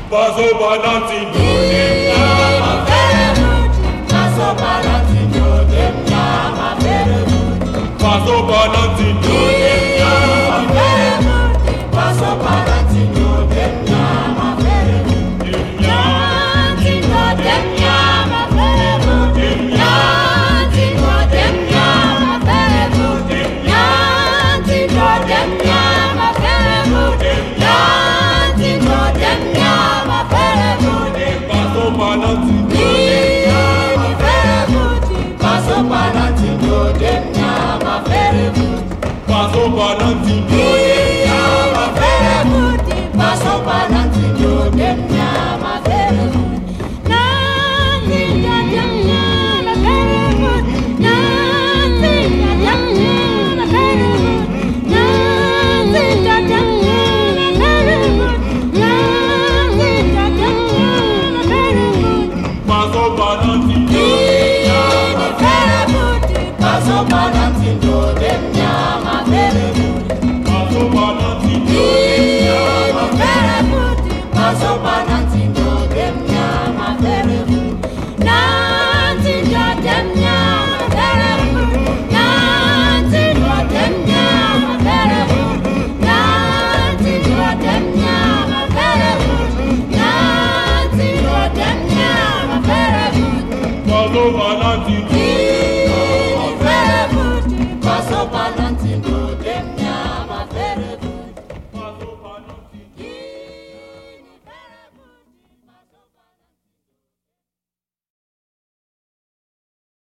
Paso Valentino, ma very good. Paso Valentino, ma very good. Paso Valentino, Ma very good. Paso Valentino, ma very good. Valentino, ma very good. Valentino, ma very good. Valentino, ma very good. Valentino, ma very good. Paso Valentino, Paso Valentino, ma very good. Paso Valentino, Ma very good. Paso Valentino.